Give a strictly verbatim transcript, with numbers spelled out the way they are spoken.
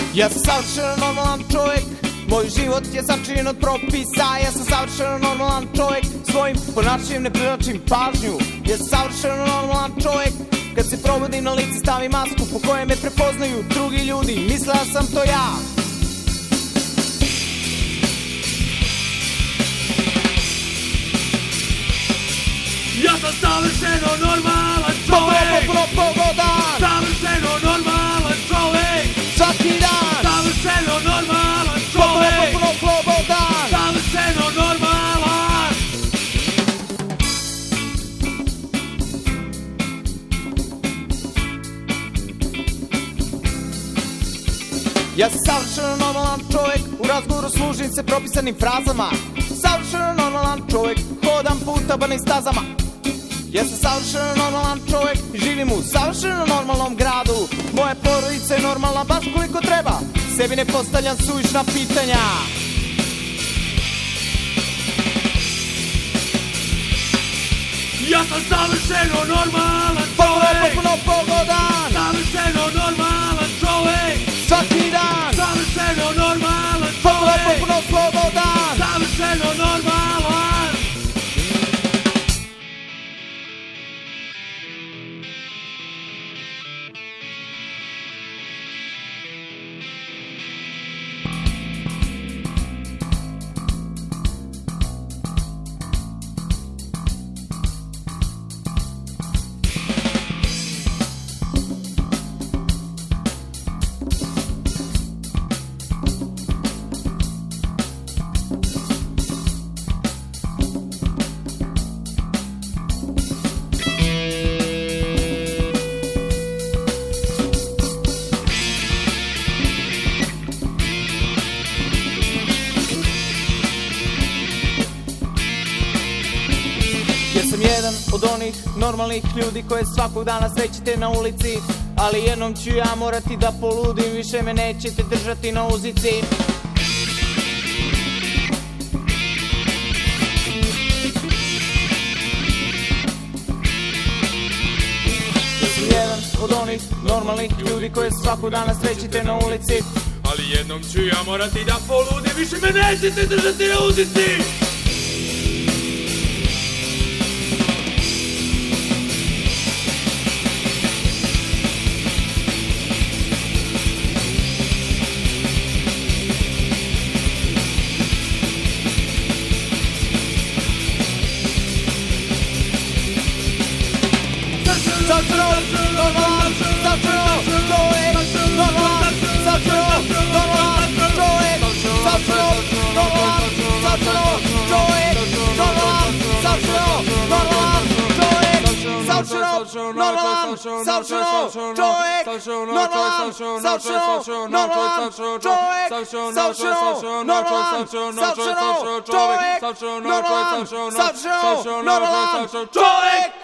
Ja sam savršeno normalan čovjek, moj život je sačinjen od propisa. Ja sam savršeno normalan čovjek, svojim ponašanjem ne privlačim pažnju. Ja sam savršeno normalan čovjek, kad se probudim na lice stavim masku po kojoj me prepoznaju drugi ljudi. Mislila sam to ja. Ja sam savršeno normalan čovjek, Puno pogodan, savršeno normalan čovjek, svaki dan, savršeno normalan čovjek, Puno slobodan, savršeno normalan. Ja sam savršeno normalan čovjek, u razgovoru služim se propisanim frazama. Savršeno normalan čovjek, hodam po utabanim stazama. Ja sam savršeno normalan čovjek, živim u savršeno normalnom gradu. Moja porodica je normalna baš koliko treba, sebi ne postavljam suvišna pitanja. Ja sam savršeno normalan čovjek, Puno pogodan, savršeno normalan čovjek, svaki dan, savršeno normalan čovjek, Puno slobodan, savršeno normalan. Ja sam jedan od onih normalnih ljudi koje svakog dana srećete na ulici, ali jednom ću ja morati da poludim, više me nećete držati na uzici. Ja sam jedan od onih normalnih ljudi koje svakog dana srećete na ulici, Ali jednom ću ja morati da poludim, više me nećete držati na uzici. Savršeno normalan, savršeno čovjek, normalan, savršeno normalan čovjek, savršeno normalan, savršeno čovjek, normalan, savršeno normalan čovjek, savršeno normalan, savršeno čovjek, normalan, savršeno normalan čovjek, savršeno normalan, savršeno čovjek, normalan, savršeno normalan čovjek.